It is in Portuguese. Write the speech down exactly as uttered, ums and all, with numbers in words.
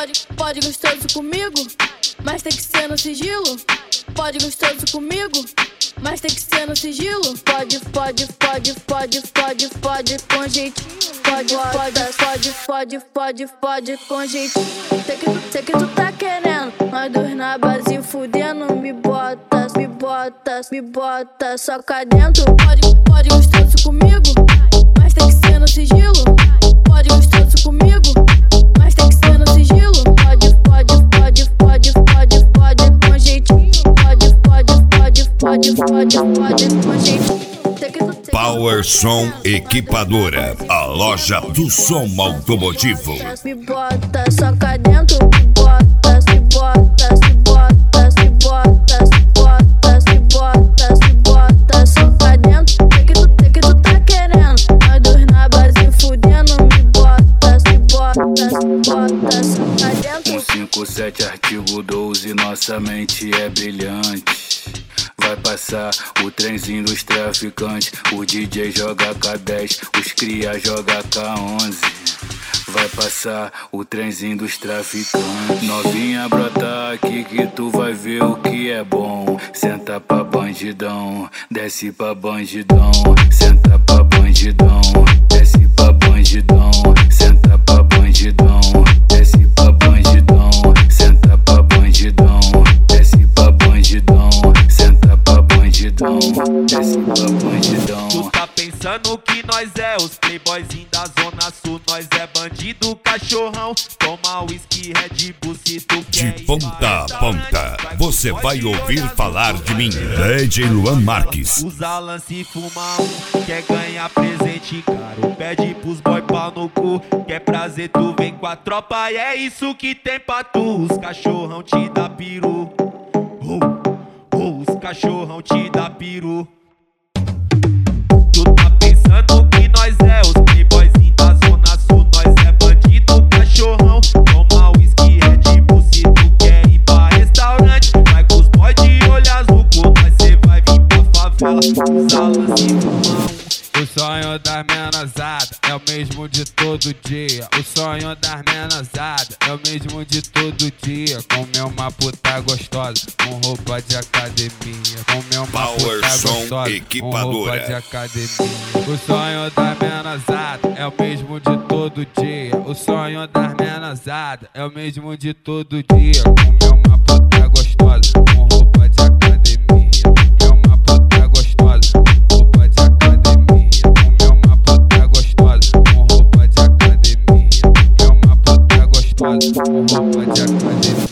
Pode, pode gostoso comigo, mas tem que ser no sigilo. Pode gostoso comigo, mas tem que ser no sigilo. Pode, pode, pode, pode, pode, pode com jeitinho. Pode, pode, pode, pode, pode, pode com jeitinho. Sei que, sei que tu tá querendo, mas dois na base fudendo. Me bota, me bota, me bota, soca dentro. Pode, pode gostoso comigo, mas tem que ser no sigilo. Pode gostoso comigo, mas tem que ser no sigilo. Pode, pode, pode, pode, pode, pode com jeitinho. Pode, pode, pode, pode, pode, pode com jeitinho. Power Som Equipadora, a loja do som automotivo. Me bota, soca dentro, me bota, se bota, se bota, se bota, se bota, se bota, se bota, soca dentro. Sei que tu, sei que tu tá querendo, nós dois na base fudendo. Me bota, se bota, se bota, soca dentro. um cinco sete artigo doze, nossa mente é brilhante. Vai passar o trenzinho dos traficantes. O D J joga K dez, os cria joga K onze. Vai passar o trenzinho dos traficantes. Novinha, brota aqui que tu vai ver o que é bom. Senta pra bandidão, desce pra bandidão. Senta pra bandidão, desce pra bandidão. Senta pra bandidão, desce pra bandidão. Senta pra bandidão, desce pra bandidão. Senta pra bandidão, desce pra bandidão. Tu tá pensando que nós é os playboyzinhos da zona sul. Nós é bandido, cachorrão. Toma whisky, Red Bull se tu quer. De ponta a ponta, você vai ouvir falar de mim. D J Luan Marques. Usa lance e fuma um. Quer ganhar presente caro, pede pros boy pau no cu. Quer prazer, tu vem com a tropa. E é isso que tem pra tu. Os cachorrão te dá peru. uh. Os cachorrão te dá peru. Tu tá pensando que nós é os playboyzinhos da zona sul. Nós é bandido, cachorrão. Toma whisky, Red Bull se tu quer ir pra restaurante. Vai com os boy de olho azul, nós cê vai vir pra favela. Usa lance e fuma um. O sonho das menazadas é o mesmo de todo dia. O sonho das menazadas é o mesmo de todo dia. Comer uma puta gostosa com roupa de academia. Comer uma Power puta Som gostosa Equipadora. com roupa de academia. O sonho das menazadas é o mesmo de todo dia. O sonho das menazadas é o mesmo de todo dia. Comer uma puta gostosa com roupa de academia. Comer uma puta gostosa com roupa de academia. Comer uma puta gostosa com roupa de academia. Comer uma puta gostosa com roupa de academia.